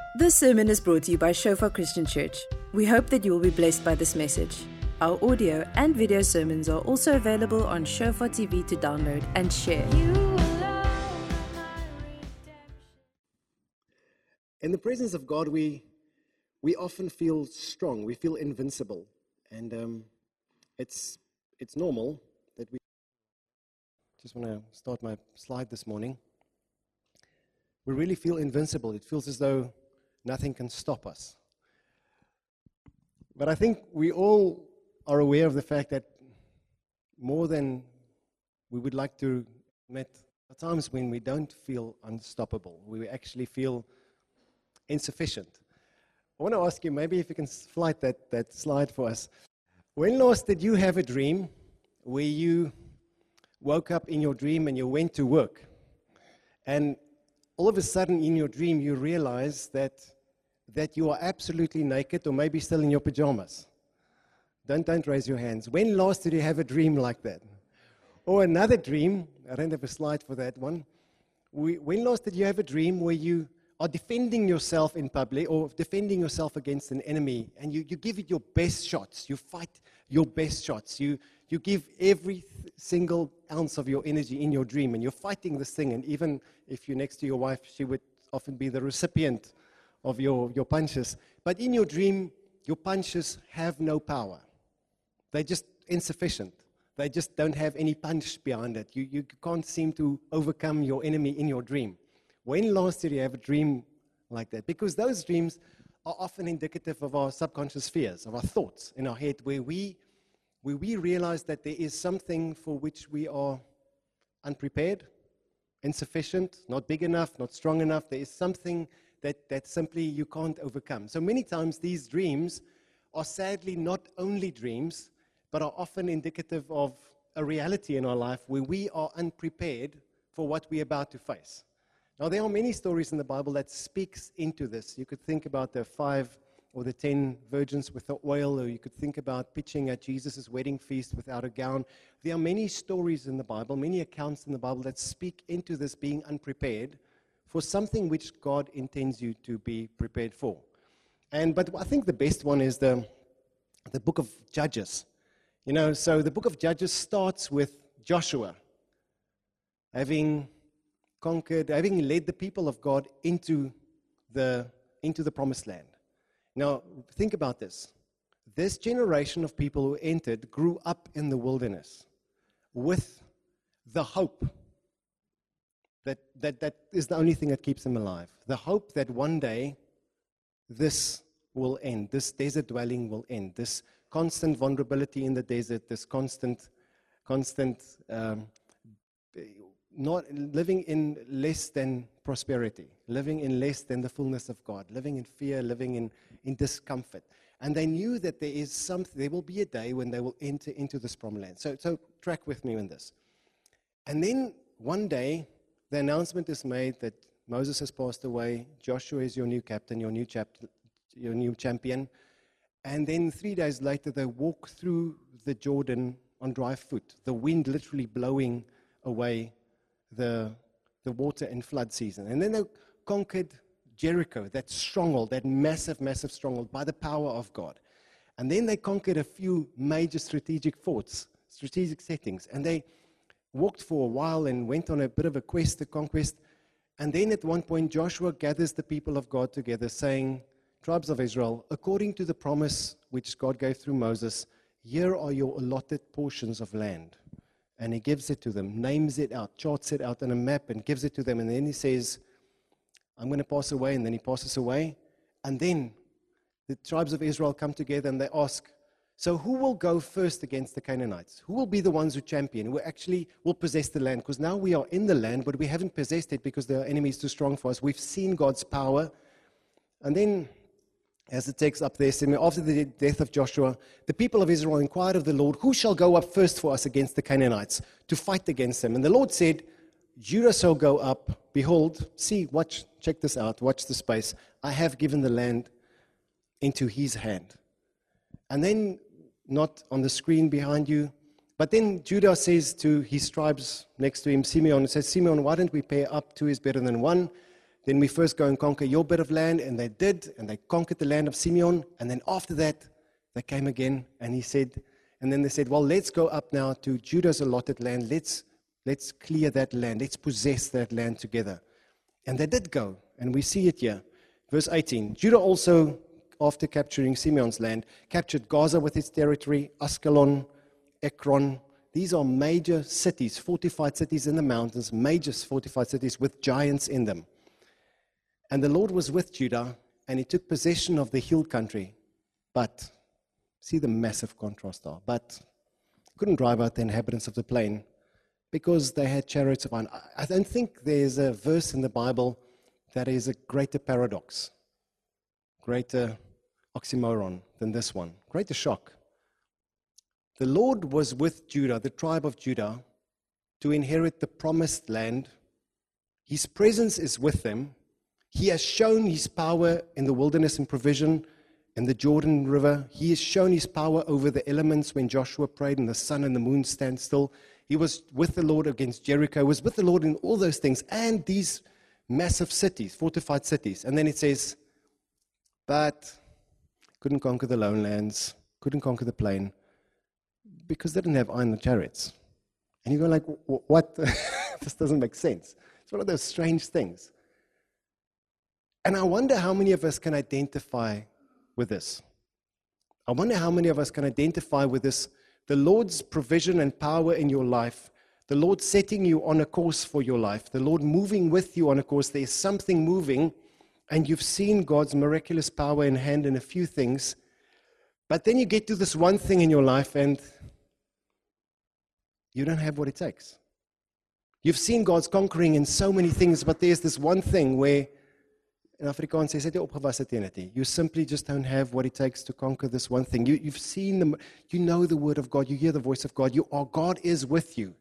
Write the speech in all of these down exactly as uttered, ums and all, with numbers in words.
This sermon is brought to you by Shofar Christian Church. We hope that you will be blessed by this message. Our audio and video sermons are also available on Shofar T V to download and share. In the presence of God, we we often feel strong. We feel invincible, and um, it's it's normal that we. Just want to start my slide this morning. We really feel invincible. It feels as though nothing can stop us. But I think we all are aware of the fact that more than we would like to admit, there are times when we don't feel unstoppable. We actually feel insufficient. I want to ask you, maybe if you can flight that, that slide for us. When last did you have a dream where you woke up in your dream and you went to work, and all of a sudden in your dream you realize that that you are absolutely naked, or maybe still in your pajamas? Don't, don't raise your hands. When last did you have a dream like that? Or another dream, I don't have a slide for that one. We, when last did you have a dream where you are defending yourself in public, or defending yourself against an enemy, and you, you give it your best shots, you fight your best shots, you, you give every th- single ounce of your energy in your dream, and you're fighting this thing, and even if you're next to your wife, she would often be the recipient of your, your punches. But in your dream, your punches have no power. They're just insufficient. They just don't have any punch behind it. You, you can't seem to overcome your enemy in your dream. When last did you have a dream like that? Because those dreams are often indicative of our subconscious fears, of our thoughts in our head, where we, where we realize that there is something for which we are unprepared, insufficient, not big enough, not strong enough. There is something that, that simply you can't overcome. So many times these dreams are sadly not only dreams, but are often indicative of a reality in our life where we are unprepared for what we're about to face. Now, there are many stories in the Bible that speaks into this. You could think about the five or the ten virgins with the oil, or you could think about pitching at Jesus' wedding feast without a gown. There are many stories in the Bible, many accounts in the Bible that speak into this being unprepared for something which God intends you to be prepared for. And but I think the best one is the, the book of Judges. You know, so the book of Judges starts with Joshua having conquered, having led the people of God into the, into the promised land. Now, think about this. This generation of people who entered grew up in the wilderness with the hope that, that that is the only thing that keeps them alive. The hope that one day this will end, this desert dwelling will end, this constant vulnerability in the desert, this constant, constant um, not living in less than prosperity, living in less than the fullness of God, living in fear, living in, in discomfort. And they knew that there is something, there will be a day when they will enter into this promised land. So, so track with me in this. And then one day, the announcement is made that Moses has passed away, Joshua is your new captain, your new chap, your new champion. And then three days later, they walk through the Jordan on dry foot, the wind literally blowing away the, the water in flood season. And then they conquered Jericho, that stronghold, that massive, massive stronghold, by the power of God. And then they conquered a few major strategic forts, strategic settings, and they walked for a while and went on a bit of a quest, a conquest. And then at one point, Joshua gathers the people of God together, saying, tribes of Israel, according to the promise which God gave through Moses, here are your allotted portions of land. And he gives it to them, names it out, charts it out on a map, and gives it to them. And then he says, I'm going to pass away. And then he passes away. And then the tribes of Israel come together and they ask, so who will go first against the Canaanites? Who will be the ones who champion, who actually will possess the land? Because now we are in the land, but we haven't possessed it because the enemy is too strong for us. We've seen God's power. And then, as the text up there said, after the death of Joshua, the people of Israel inquired of the Lord, who shall go up first for us against the Canaanites to fight against them? And the Lord said, Judah shall go up. Behold, see, watch, check this out, watch the space. I have given the land into his hand. And then, not on the screen behind you, but then Judah says to his tribes next to him, Simeon, says, Simeon, why don't we pair up? Two is better than one. then we first go and conquer your bit of land. And they did, and they conquered the land of Simeon. And then after that, they came again, and he said, and then they said, well, let's go up now to Judah's allotted land. Let's, let's clear that land. Let's possess that land together. And they did go, and we see it here. Verse eighteen, Judah also, after capturing Simeon's land, captured Gaza with its territory, Askelon, Ekron. These are major cities, fortified cities in the mountains, major fortified cities with giants in them. And the Lord was with Judah, and he took possession of the hill country. But, see the massive contrast there, but couldn't drive out the inhabitants of the plain because they had chariots of iron. I don't think there's a verse in the Bible that is a greater paradox, greater oxymoron than this one, greater shock. The Lord was with Judah, the tribe of Judah, to inherit the promised land. His presence is with them. He has shown his power in the wilderness and provision in the Jordan River. He has shown his power over the elements when Joshua prayed and the sun and the moon stand still. He was with the Lord against Jericho. He was with the Lord in all those things and these massive cities, fortified cities. And then it says, but couldn't conquer the lowlands, couldn't conquer the plain, because they didn't have iron chariots. And you go like, what? This doesn't make sense. It's one of those strange things. And I wonder how many of us can identify with this. I wonder how many of us can identify with this, the Lord's provision and power in your life, the Lord setting you on a course for your life, the Lord moving with you on a course. There's something moving, and you've seen God's miraculous power in hand in a few things, but then you get to this one thing in your life, and you don't have what it takes. You've seen God's conquering in so many things, but there's this one thing where, in Afrikaans, jy sit opgewasse teen dit. You simply just don't have what it takes to conquer this one thing. You, you've seen them, you know the word of God, you hear the voice of God, you are, God is with you.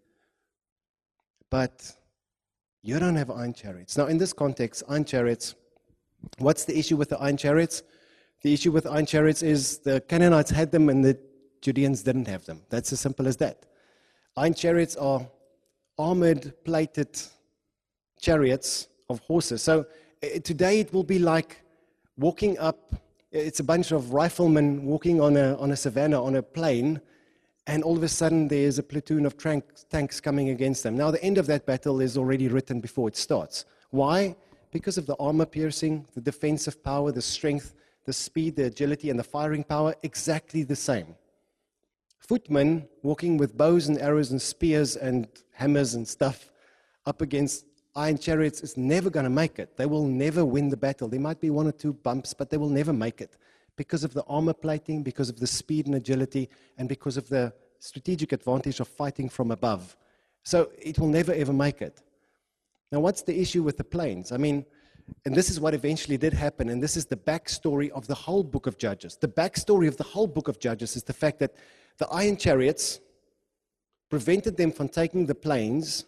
But you don't have iron chariots. Now, in this context, iron chariots, what's the issue with the iron chariots? The issue with iron chariots is the Canaanites had them and the Judeans didn't have them. That's as simple as that. Iron chariots are armored, plated chariots of horses. So uh, today it will be like walking up, it's a bunch of riflemen walking on a, on a savanna, on a plain, and all of a sudden there's a platoon of tank, tanks coming against them. Now the end of that battle is already written before it starts. Why? Because of the armor piercing, the defensive power, the strength, the speed, the agility, and the firing power, exactly the same. Footmen walking with bows and arrows and spears and hammers and stuff up against iron chariots is never going to make it. They will never win the battle. There might be one or two bumps, but they will never make it because of the armor plating, because of the speed and agility, and because of the strategic advantage of fighting from above. So it will never, ever make it. Now, what's the issue with the plains? I mean, and this is what eventually did happen, and this is the backstory of the whole book of Judges. The backstory of the whole book of Judges is the fact that the iron chariots prevented them from taking the plains.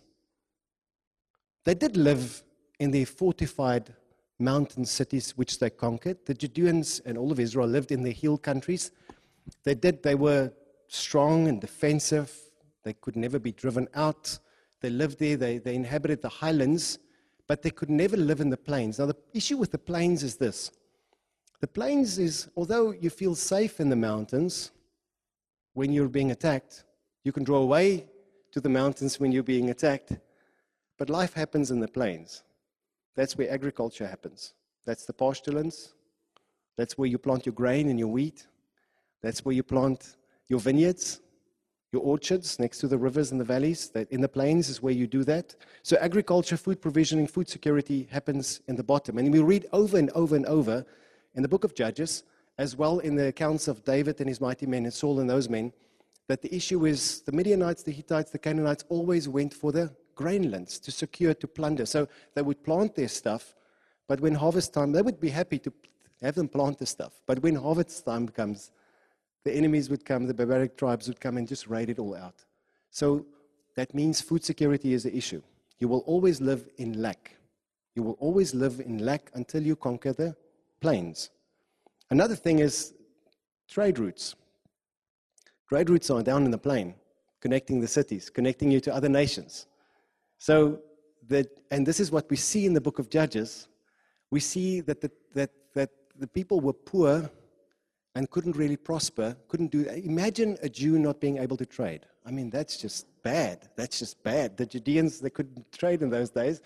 They did live in the fortified mountain cities which they conquered. The Judeans and all of Israel lived in the hill countries. They did. They were strong and defensive. They could never be driven out. They lived there. They, they inhabited the highlands, but they could never live in the plains. Now, the issue with the plains is this. The plains is, although you feel safe in the mountains when you're being attacked, you can draw away to the mountains when you're being attacked, but life happens in the plains. That's where agriculture happens. That's the pasturelands. That's where you plant your grain and your wheat. That's where you plant your vineyards, your orchards next to the rivers and the valleys. That in the plains is where you do that. So agriculture, food provisioning, food security happens in the bottom. And we read over and over and over in the book of Judges, as well in the accounts of David and his mighty men and Saul and those men, that the issue is the Midianites, the Hittites, the Canaanites always went for the grainlands to secure, to plunder. So they would plant their stuff, but when harvest time, they would be happy to have them plant the stuff. But when harvest time comes, the enemies would come, the barbaric tribes would come and just raid it all out. So that means food security is the issue. You will always live in lack. You will always live in lack until you conquer the plains. Another thing is trade routes. Trade routes are down in the plain, connecting the cities, connecting you to other nations. So, that, and this is what we see in the book of Judges, we see that the, that, that the people were poor and couldn't really prosper, couldn't do that. Imagine a Jew not being able to trade. I mean, that's just bad. That's just bad. The Judeans, they couldn't trade in those days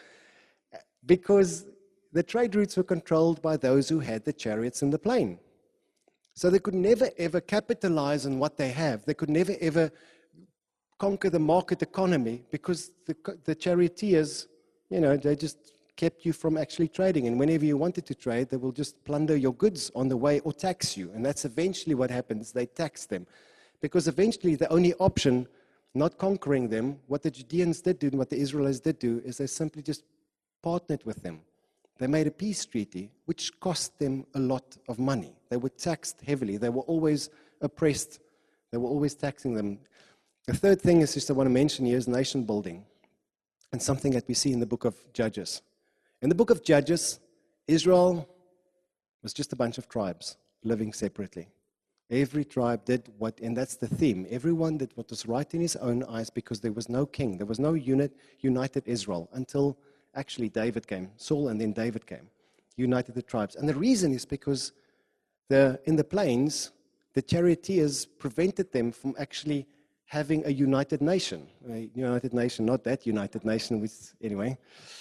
because the trade routes were controlled by those who had the chariots and the plain. So they could never, ever capitalize on what they have. They could never, ever conquer the market economy because the, the charioteers, you know, they just kept you from actually trading. And whenever you wanted to trade, they will just plunder your goods on the way or tax you. And that's eventually what happens. They tax them. Because eventually the only option, not conquering them, what the Judeans did do and what the Israelites did do, is they simply just partnered with them. They made a peace treaty, which cost them a lot of money. They were taxed heavily. They were always oppressed. They were always taxing them. The third thing is just I want to mention here is nation building, and something that we see in the book of Judges. In the book of Judges, Israel was just a bunch of tribes living separately. Every tribe did what, and that's the theme. Everyone did what was right in his own eyes because there was no king. There was no unit, united Israel until actually David came. Saul and then David came, united the tribes. And the reason is because the, in the plains, the charioteers prevented them from actually having a united nation. A united nation, not that united nation, which, anyway.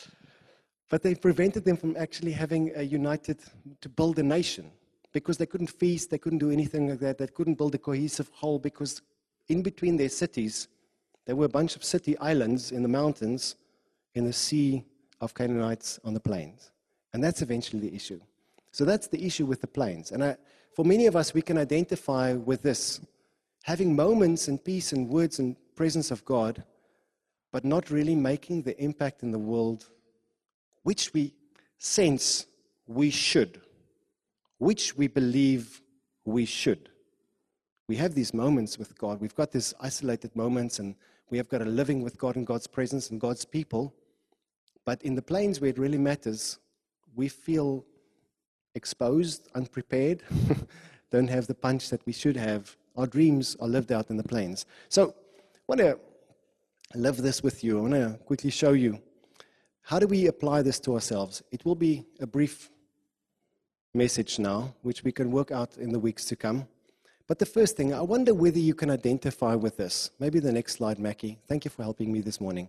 But they prevented them from actually having a united, to build a nation. Because they couldn't feast, they couldn't do anything like that. They couldn't build a cohesive whole because in between their cities, there were a bunch of city islands in the mountains, in the sea of Canaanites on the plains. And that's eventually the issue. So that's the issue with the plains. And I, for many of us, we can identify with this. Having moments in peace and words and presence of God, but not really making the impact in the world which we sense we should, which we believe we should. We have these moments with God. We've got these isolated moments, and we have got a living with God in God's presence and God's people. But in the plains where it really matters, we feel exposed, unprepared, don't have the punch that we should have. Our dreams are lived out in the plains. So I want to live this with you. I want to quickly show you, how do we apply this to ourselves? It will be a brief message now, which we can work out in the weeks to come. But the first thing, I wonder whether you can identify with this. Maybe the next slide, Mackie. Thank you for helping me this morning.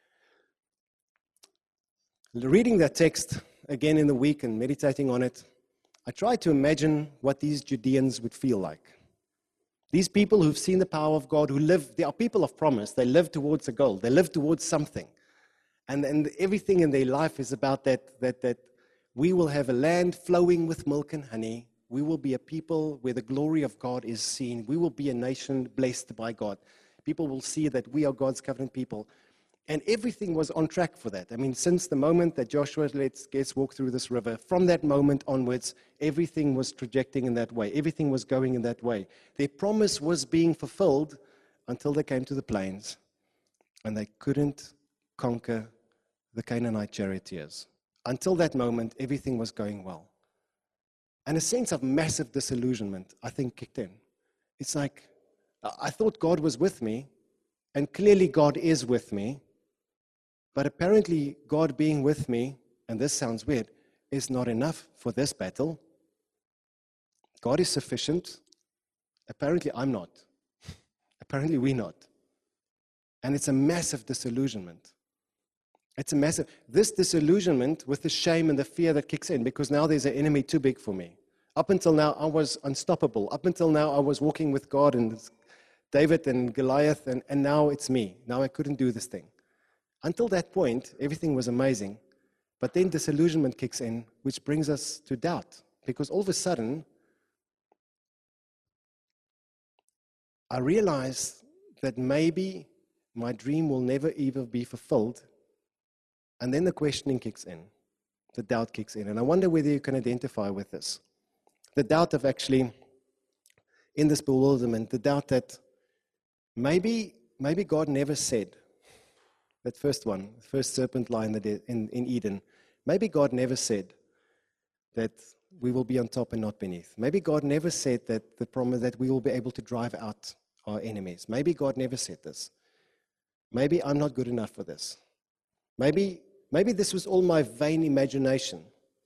Reading that text again in the week and meditating on it, I tried to imagine what these Judeans would feel like. These people who've seen the power of God, who live, they are people of promise. They live towards a goal. They live towards something. And, and everything in their life is about that, that, that we will have a land flowing with milk and honey. We will be a people where the glory of God is seen. We will be a nation blessed by God. People will see that we are God's covenant people. And everything was on track for that. I mean, since the moment that Joshua lets guests walk through this river, from that moment onwards, everything was trajecting in that way. Everything was going in that way. Their promise was being fulfilled until they came to the plains. And they couldn't conquer the Canaanite charioteers. Until that moment, everything was going well. And a sense of massive disillusionment, I think, kicked in. It's like, I thought God was with me, and clearly God is with me, but apparently God being with me, and this sounds weird, is not enough for this battle. God is sufficient. Apparently I'm not. Apparently we're not. And it's a massive disillusionment. It's a massive, this disillusionment with the shame and the fear that kicks in, because now there's an enemy too big for me. Up until now, I was unstoppable. Up until now, I was walking with God and David and Goliath, and, and now it's me. Now I couldn't do this thing. Until that point, everything was amazing. But then disillusionment kicks in, which brings us to doubt. Because all of a sudden, I realized that maybe my dream will never even be fulfilled. And then the questioning kicks in. The doubt kicks in. And I wonder whether you can identify with this. The doubt of actually, in this bewilderment, the doubt that maybe, maybe God never said, that first one, the first serpent lie in, the, in, in Eden, maybe God never said that we will be on top and not beneath. Maybe God never said that the promise that we will be able to drive out our enemies. Maybe God never said this. Maybe I'm not good enough for this. Maybe, maybe this was all my vain imagination.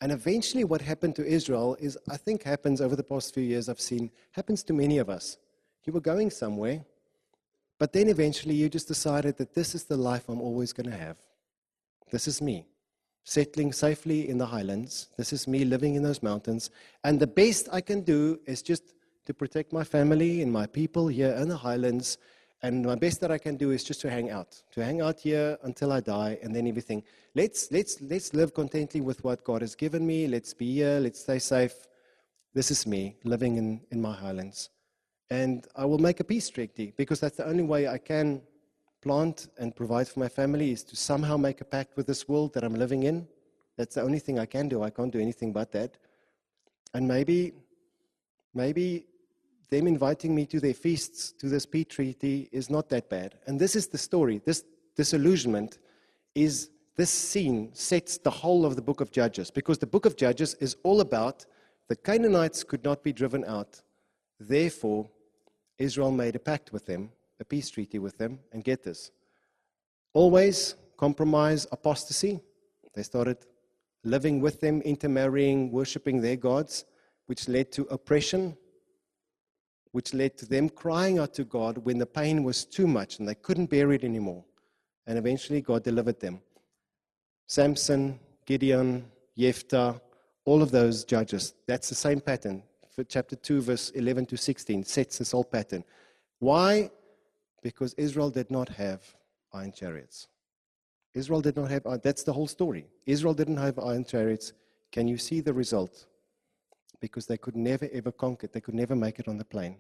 And eventually what happened to Israel is, I think happens over the past few years I've seen, happens to many of us. You were going somewhere, but then eventually you just decided that this is the life I'm always going to have. This is me, settling safely in the highlands. This is me living in those mountains. And the best I can do is just to protect my family and my people here in the highlands. And my best that I can do is just to hang out, to hang out here until I die, and then everything. Let's let's let's live contently with what God has given me. Let's be here. Let's stay safe. This is me living in, in my highlands. And I will make a peace treaty, because that's the only way I can plant and provide for my family, is to somehow make a pact with this world that I'm living in. That's the only thing I can do. I can't do anything but that. And maybe, maybe them inviting me to their feasts, to this peace treaty, is not that bad. And this is the story. This disillusionment is, this scene sets the whole of the book of Judges, because the book of Judges is all about the Canaanites could not be driven out. Therefore, Israel made a pact with them, a peace treaty with them, and get this. Always compromise, apostasy. They started living with them, intermarrying, worshipping their gods, which led to oppression, which led to them crying out to God when the pain was too much and they couldn't bear it anymore. And eventually God delivered them. Samson, Gideon, Jephthah, all of those judges, that's the same pattern. For chapter two, verse eleven to sixteen, sets this whole pattern. Why? Because Israel did not have iron chariots. Israel did not have, that's the whole story. Israel didn't have iron chariots. Can you see the result? Because they could never ever conquer it. They could never make it on the plain.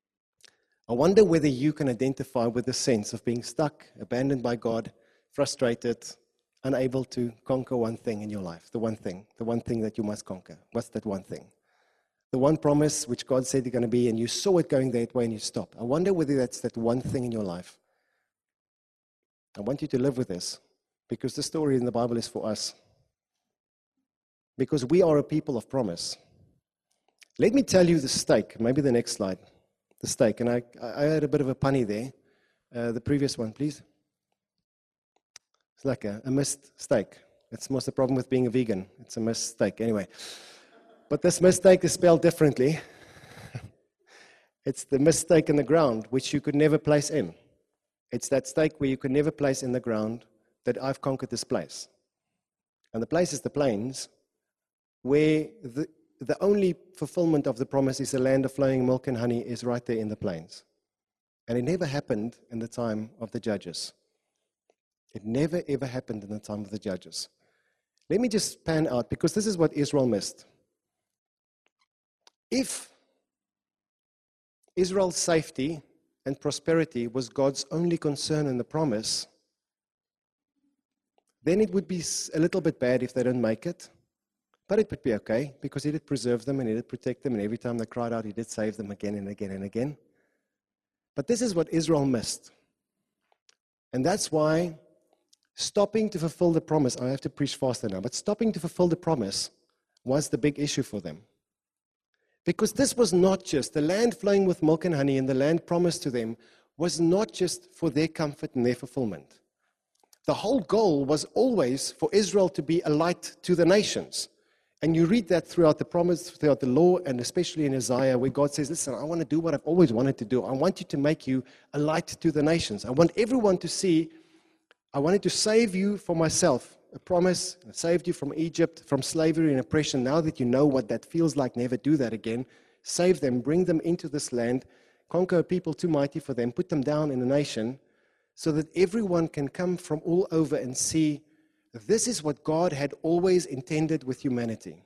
I wonder whether you can identify with the sense of being stuck, abandoned by God, frustrated, unable to conquer one thing in your life. The one thing. The one thing that you must conquer. What's that one thing? The one promise which God said you're going to be, and you saw it going that way and you stopped. I wonder whether that's that one thing in your life. I want you to live with this, because the story in the Bible is for us. Because we are a people of promise. Let me tell you the stake. Maybe the next slide. The stake. And I, I had a bit of a punny there. Uh, the previous one, please. It's like a, a missed steak. It's most the problem with being a vegan. It's a missed steak. Anyway. But this mistake is spelled differently. It's the mistake in the ground, which you could never place in. It's that stake where you could never place in the ground that I've conquered this place. And the place is the plains, where the, the only fulfillment of the promise is the land of flowing milk and honey is right there in the plains. And it never happened in the time of the judges. It never, ever happened in the time of the judges. Let me just pan out, because this is what Israel missed. If Israel's safety and prosperity was God's only concern in the promise, then it would be a little bit bad if they didn't make it. But it would be okay, because he did preserve them and he did protect them, and every time they cried out, he did save them again and again and again. But this is what Israel missed. And that's why stopping to fulfill the promise, I have to preach faster now, but stopping to fulfill the promise was the big issue for them. Because this was not just, the land flowing with milk and honey and the land promised to them was not just for their comfort and their fulfillment. The whole goal was always for Israel to be a light to the nations. And you read that throughout the promise, throughout the law, and especially in Isaiah, where God says, listen, I want to do what I've always wanted to do. I want you to make you a light to the nations. I want everyone to see, I wanted to save you for myself. A promise, I saved you from Egypt, from slavery and oppression. Now that you know what that feels like, never do that again. Save them, bring them into this land, conquer a people too mighty for them, put them down in a nation, so that everyone can come from all over and see this is what God had always intended with humanity.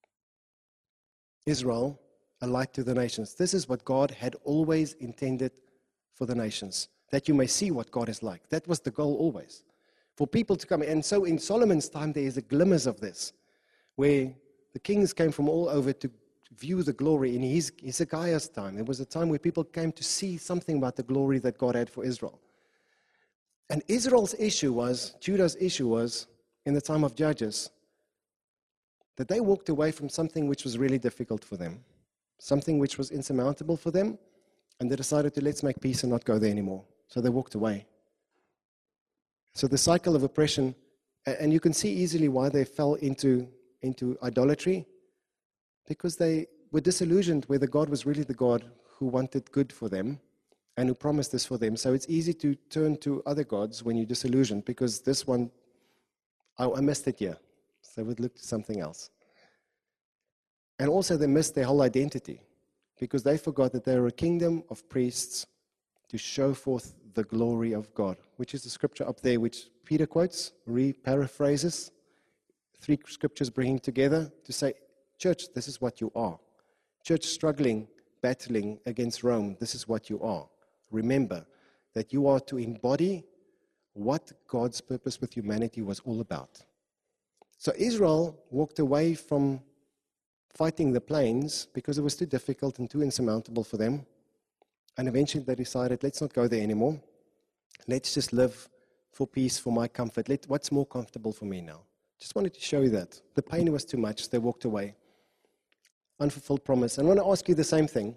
Israel, a light to the nations. This is what God had always intended for the nations, that you may see what God is like. That was the goal always. For people to come. And so in Solomon's time, there is a glimmers of this, where the kings came from all over to view the glory. In his, Hezekiah's time, there was a time where people came to see something about the glory that God had for Israel. And Israel's issue was, Judah's issue was, in the time of Judges, that they walked away from something which was really difficult for them, something which was insurmountable for them, and they decided to let's make peace and not go there anymore. So they walked away. So the cycle of oppression, and you can see easily why they fell into into idolatry? Because they were disillusioned whether God was really the God who wanted good for them and who promised this for them. So it's easy to turn to other gods when you're disillusioned, because this one, oh, I missed it here. So we'd look to something else. And also they missed their whole identity, because they forgot that they are a kingdom of priests to show forth the glory of God, which is the scripture up there, which Peter quotes, re-paraphrases, three scriptures bringing together to say, church, this is what you are. Church struggling, battling against Rome, this is what you are. Remember that you are to embody what God's purpose with humanity was all about. So Israel walked away from fighting the plains because it was too difficult and too insurmountable for them. And eventually they decided, let's not go there anymore. Let's just live for peace, for my comfort. Let, what's more comfortable for me now? Just wanted to show you that. The pain was too much. They walked away. Unfulfilled promise. And I want to ask you the same thing.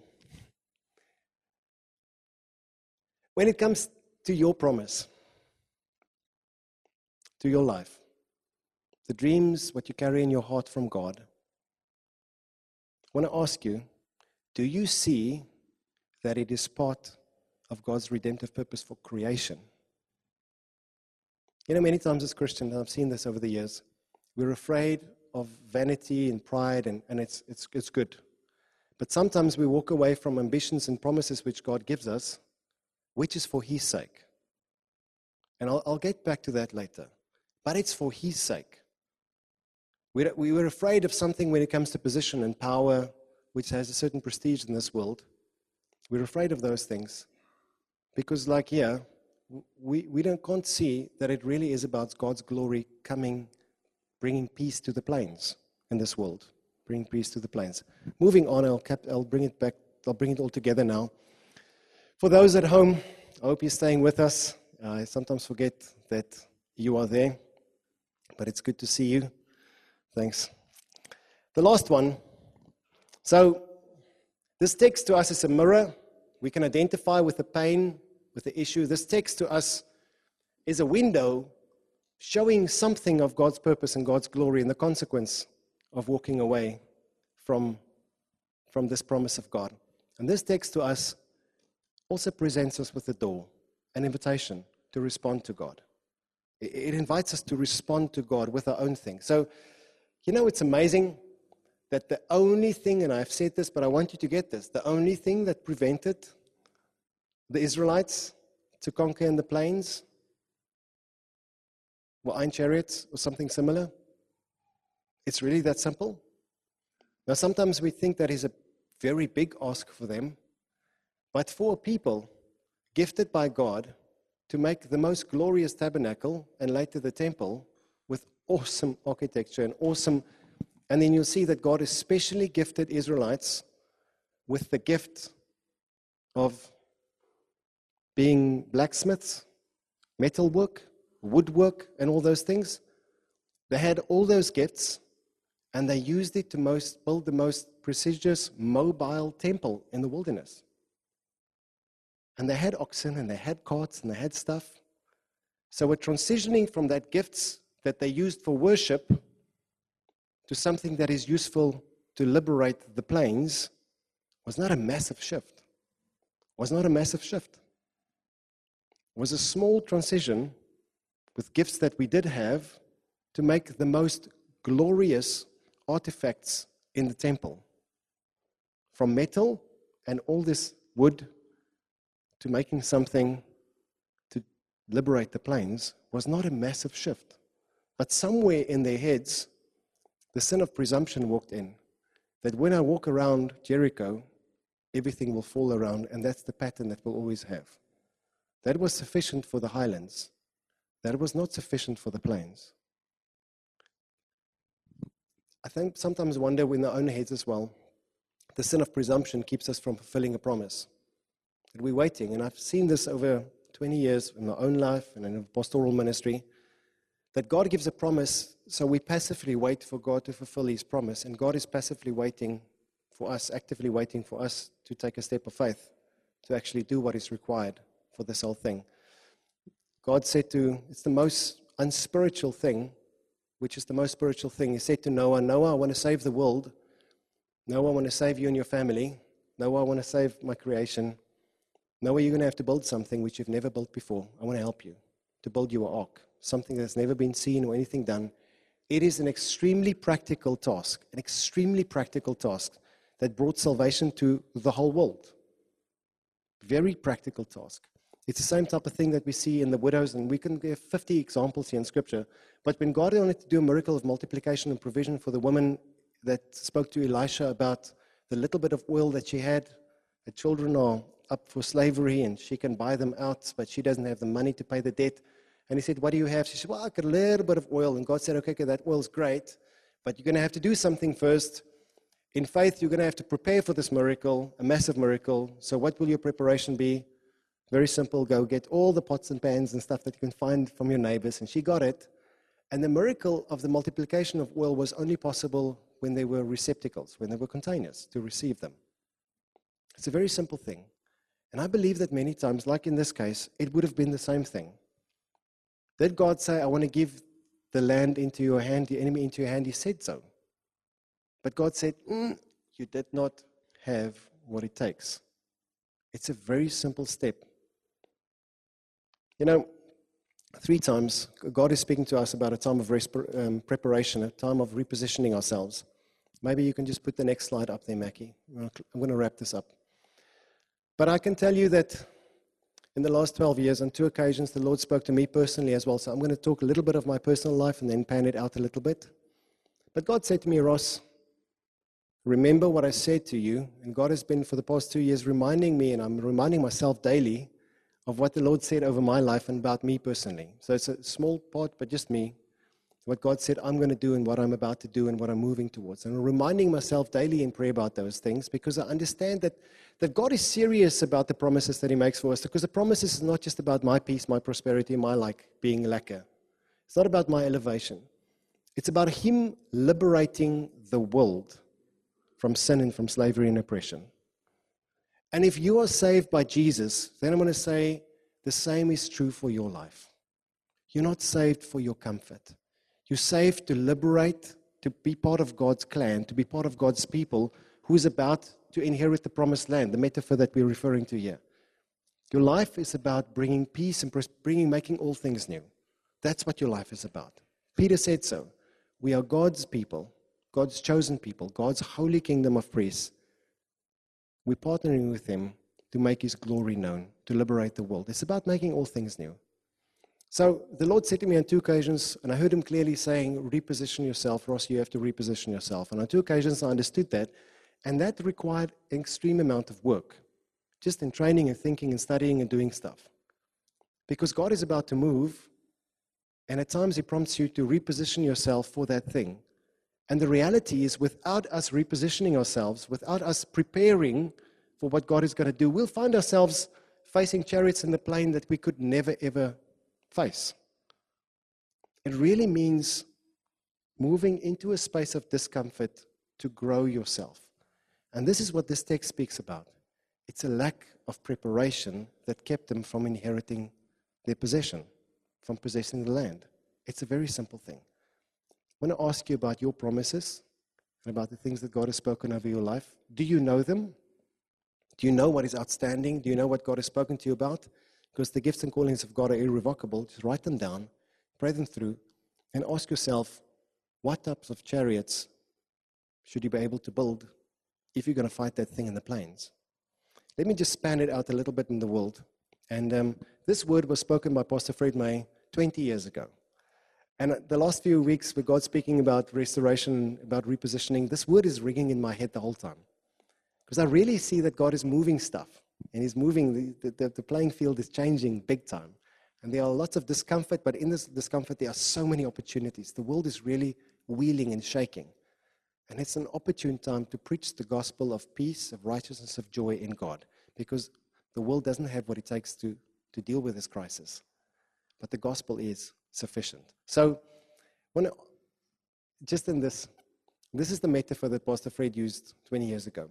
When it comes to your promise, to your life, the dreams, what you carry in your heart from God, I want to ask you, do you see that it is part of God's redemptive purpose for creation? You know, many times as Christians, and I've seen this over the years, we're afraid of vanity and pride, and, and it's, it's, it's good. But sometimes we walk away from ambitions and promises which God gives us, which is for His sake. And I'll, I'll get back to that later. But it's for His sake. We, we were afraid of something when it comes to position and power, which has a certain prestige in this world. We're afraid of those things. Because like here, we, we don't, can't see that it really is about God's glory coming, bringing peace to the plains in this world. Bring peace to the plains. Moving on, I'll, cap, I'll bring it back, I'll bring it all together now. For those at home, I hope you're staying with us. I sometimes forget that you are there, but it's good to see you. Thanks. The last one. So, this text to us is a mirror. We can identify with the pain, with the issue. This text to us is a window showing something of God's purpose and God's glory and the consequence of walking away from, from this promise of God. And this text to us also presents us with a door, an invitation to respond to God. It, it invites us to respond to God with our own thing. So, you know, it's amazing that the only thing, and I've said this, but I want you to get this, the only thing that prevented the Israelites to conquer in the plains were iron chariots or something similar. It's really that simple. Now, sometimes we think that is a very big ask for them, but for a people gifted by God to make the most glorious tabernacle and later the temple with awesome architecture and awesome. And then you'll see that God especially gifted Israelites with the gift of being blacksmiths, metalwork, woodwork, and all those things. They had all those gifts, and they used it to most, build the most prestigious mobile temple in the wilderness. And they had oxen, and they had carts, and they had stuff. So we're transitioning from that gifts that they used for worship to something that is useful to liberate the plains was not a massive shift. Was not a massive shift. It was a small transition with gifts that we did have to make the most glorious artifacts in the temple. From metal and all this wood to making something to liberate the plains was not a massive shift. But somewhere in their heads, the sin of presumption walked in, that when I walk around Jericho, everything will fall around, and that's the pattern that we'll always have. That was sufficient for the highlands. That was not sufficient for the plains. I think sometimes wonder in our own heads as well, the sin of presumption keeps us from fulfilling a promise. That we're waiting, and I've seen this over twenty years in my own life and in pastoral ministry, that God gives a promise, so we passively wait for God to fulfill His promise, and God is passively waiting for us, actively waiting for us to take a step of faith, to actually do what is required for this whole thing. God said to, it's the most unspiritual thing which is the most spiritual thing. He said to Noah, Noah, I want to save the world. Noah, I want to save you and your family. Noah, I want to save my creation. Noah, you're going to have to build something which you've never built before. I want to help you to build you an ark, something that's never been seen or anything done. It is an extremely practical task, an extremely practical task that brought salvation to the whole world. Very practical task. It's the same type of thing that we see in the widows, and we can give fifty examples here in Scripture. But when God wanted to do a miracle of multiplication and provision for the woman that spoke to Elisha about the little bit of oil that she had, her children are up for slavery and she can buy them out, but she doesn't have the money to pay the debt. And he said, what do you have? She said, well, I got a little bit of oil. And God said, okay, okay, that oil's great, but you're going to have to do something first. In faith, you're going to have to prepare for this miracle, a massive miracle. So what will your preparation be? Very simple. Go get all the pots and pans and stuff that you can find from your neighbors. And she got it. And the miracle of the multiplication of oil was only possible when there were receptacles, when there were containers to receive them. It's a very simple thing. And I believe that many times, like in this case, it would have been the same thing. Did God say, I want to give the land into your hand, the enemy into your hand? He said so. But God said, mm, you did not have what it takes. It's a very simple step. You know, three times God is speaking to us about a time of resp- um, preparation, a time of repositioning ourselves. Maybe you can just put the next slide up there, Mackie. I'm going to wrap this up. But I can tell you that in the last twelve years, on two occasions, the Lord spoke to me personally as well. So I'm going to talk a little bit of my personal life and then pan it out a little bit. But God said to me, Ross, remember what I said to you. And God has been for the past two years reminding me, and I'm reminding myself daily, of what the Lord said over my life and about me personally. So it's a small part, but just me. What God said I'm going to do and what I'm about to do and what I'm moving towards. And I'm reminding myself daily in prayer about those things because I understand that, that God is serious about the promises that He makes for us, because the promises is not just about my peace, my prosperity, my like being lekker. It's not about my elevation. It's about Him liberating the world from sin and from slavery and oppression. And if you are saved by Jesus, then I'm going to say the same is true for your life. You're not saved for your comfort. You're saved to liberate, to be part of God's clan, to be part of God's people who is about to inherit the promised land, the metaphor that we're referring to here. Your life is about bringing peace and bringing, making all things new. That's what your life is about. Peter said so. We are God's people, God's chosen people, God's holy kingdom of priests. We're partnering with Him to make His glory known, to liberate the world. It's about making all things new. So the Lord said to me on two occasions, and I heard Him clearly saying, reposition yourself, Ross, you have to reposition yourself. And on two occasions I understood that, and that required an extreme amount of work, just in training and thinking and studying and doing stuff. Because God is about to move, and at times He prompts you to reposition yourself for that thing. And the reality is, without us repositioning ourselves, without us preparing for what God is going to do, we'll find ourselves facing chariots in the plain that we could never, ever face. It really means moving into a space of discomfort to grow yourself. And this is what this text speaks about. It's a lack of preparation that kept them from inheriting their possession, from possessing the land. It's a very simple thing. I want to ask you about your promises and about the things that God has spoken over your life. Do you know them? Do you know what is outstanding? Do you know what God has spoken to you about? Because the gifts and callings of God are irrevocable. Just write them down, pray them through, and ask yourself, what types of chariots should you be able to build if you're going to fight that thing in the plains? Let me just span it out a little bit in the world. And um, this word was spoken by Pastor Fred May twenty years ago. And the last few weeks with God speaking about restoration, about repositioning, this word is ringing in my head the whole time. Because I really see that God is moving stuff. And He's moving, the, the, the playing field is changing big time. And there are lots of discomfort, but in this discomfort there are so many opportunities. The world is really wheeling and shaking. And it's an opportune time to preach the gospel of peace, of righteousness, of joy in God. Because the world doesn't have what it takes to, to deal with this crisis. But the gospel is sufficient. So, when, just in this, this is the metaphor that Pastor Fred used twenty years ago.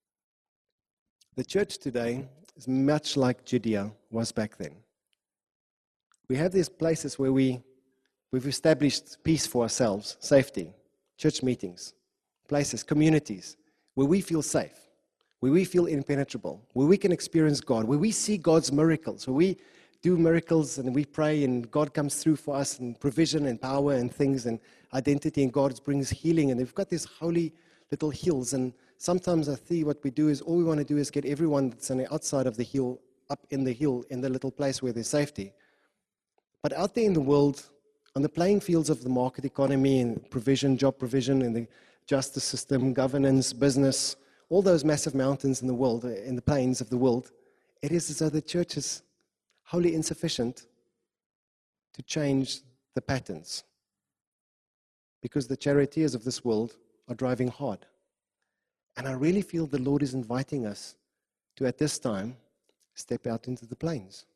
The church today is much like Judea was back then. We have these places where we, We've established peace for ourselves, safety, church meetings, places, communities where we feel safe, where we feel impenetrable, where we can experience God, where we see God's miracles, where we do miracles and we pray and God comes through for us and provision and power and things and identity, and God brings healing. And we've got these holy little hills, and sometimes I see what we do is all we want to do is get everyone that's on the outside of the hill up in the hill in the little place where there's safety. But out there in the world, on the playing fields of the market economy and provision, job provision, and the justice system, governance, business, all those massive mountains in the world, in the plains of the world, it is as though the church is wholly insufficient to change the patterns, because the charioteers of this world are driving hard. And I really feel the Lord is inviting us to, at this time, step out into the plains.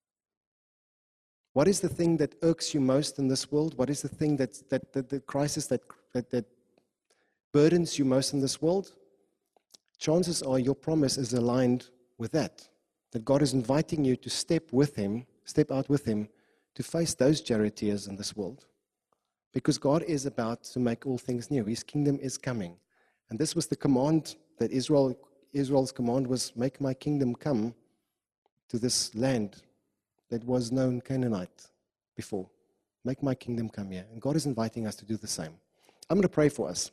What is the thing that irks you most in this world? What is the thing that, that, that the crisis that, that, that burdens you most in this world? Chances are your promise is aligned with that. That God is inviting you to step with Him, step out with Him, to face those charioteers in this world. Because God is about to make all things new. His kingdom is coming. And this was the command that Israel, Israel's command was, make my kingdom come to this land that was known Canaanite before. Make my kingdom come here. And God is inviting us to do the same. I'm going to pray for us.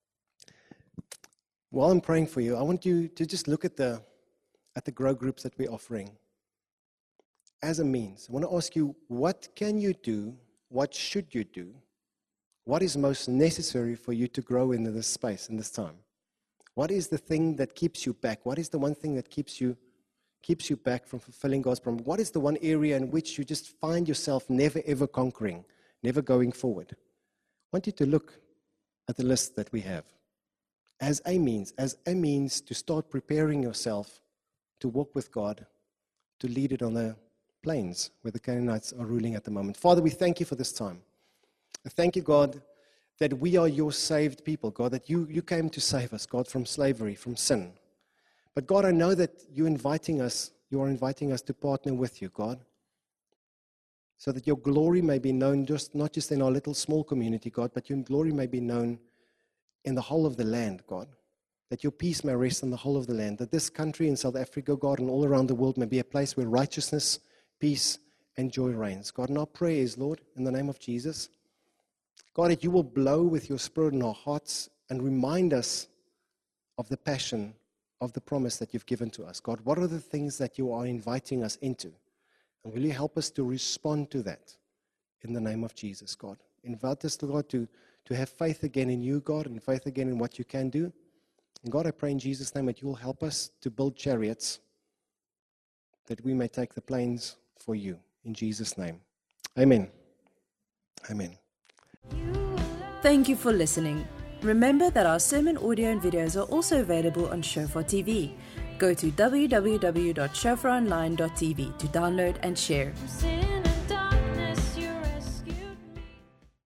While I'm praying for you, I want you to just look at the at the grow groups that we're offering as a means. I want to ask you, what can you do? What should you do? What is most necessary for you to grow into this space, in this time? What is the thing that keeps you back? What is the one thing that keeps you keeps you back from fulfilling God's promise? What is the one area in which you just find yourself never ever conquering, never going forward? I want you to look at the list that we have as a means, as a means to start preparing yourself to walk with God, to lead it on the plains where the Canaanites are ruling at the moment. Father, we thank you for this time. I thank you, God, that we are your saved people, God, that you, you came to save us, God, from slavery, from sin. But God, I know that you're inviting us, you are inviting us to partner with you, God, so that your glory may be known just not just in our little small community, God, but your glory may be known in the whole of the land, God. That your peace may rest on the whole of the land, that this country in South Africa, God, and all around the world may be a place where righteousness, peace, and joy reigns. God, and our prayer is, Lord, in the name of Jesus, God, that you will blow with your Spirit in our hearts and remind us of the passion of the promise that you've given to us. God, what are the things that you are inviting us into? And will you help us to respond to that in the name of Jesus, God? Invite us, God, to, to have faith again in you, God, and faith again in what you can do. And God, I pray in Jesus' name that you will help us to build chariots that we may take the plains for you. In Jesus' name. Amen. Amen. Thank you for listening. Remember that our sermon audio and videos are also available on Shofar T V. Go to w w w dot shofar online dot t v to download and share.